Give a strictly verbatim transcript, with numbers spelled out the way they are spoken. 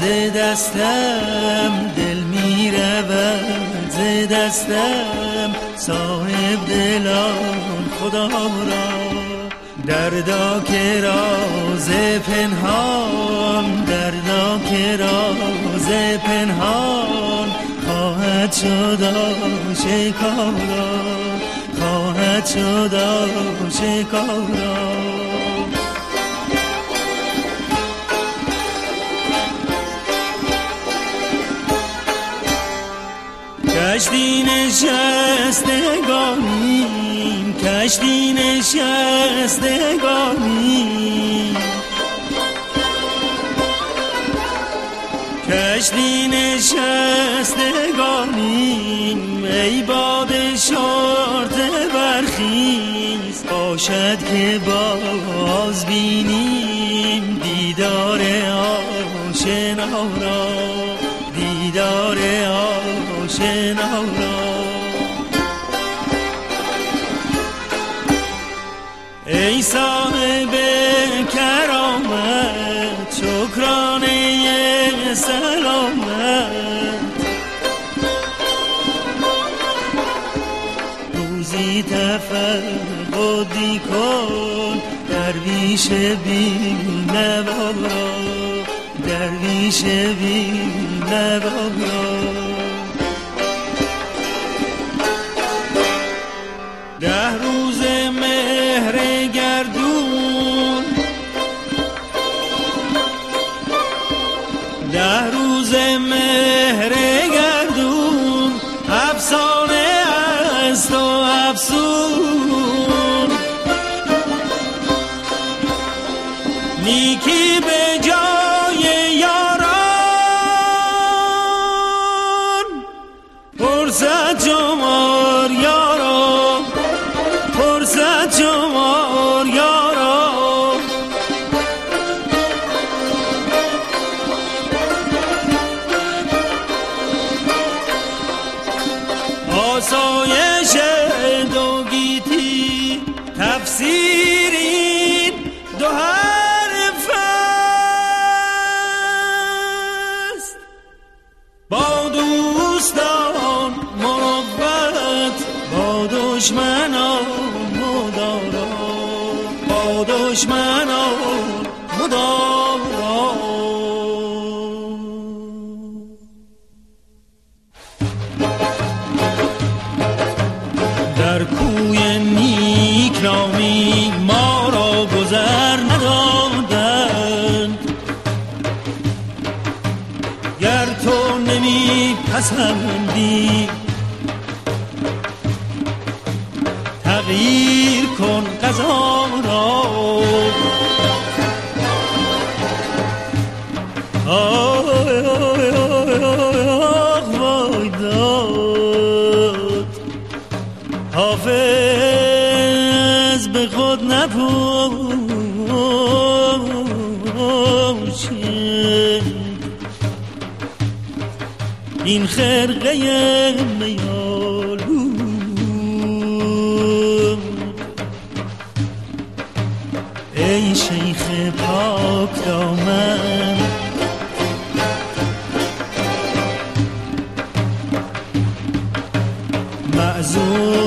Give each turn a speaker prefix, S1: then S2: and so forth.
S1: ز دستم دل می رود، ز دستم صاحب دلان خدا را. دردا که راز پنهان، دردا که راز پنهان خواهد شد آشکارا، خواهد شد آشکارا. کشتی نشستگانیم، کشتی نشستگانیم، کشتی نشستگانیم. ای باد شرطه برخیز، باشد که باز بینیم دیدار آشنا را، دیدار آشنا را. ای صاحب کرامت شکرانه سلامت، روزی تفقدی کن درویش بی نوا را، درویش بی نوا را. ده روز مهر گردون، ده روز مهر گردون افسانه است و افسون. نیکی به جای یاران، فرصت شمار یارا، فرصت شمار یارا. آسایش دو گیتی تفسیرین دو حرف است. با دوستان مروت، با دشمنان مدارا، با دشمنان مدارا. در کوی نیک نامی ما را گذر ندادند، گر تو نمی پسندی تغییر کن قضا را. آه وای داد حافظ به خود نپوشه این خرقه میالو. ای شیخ پاک دامن، معذور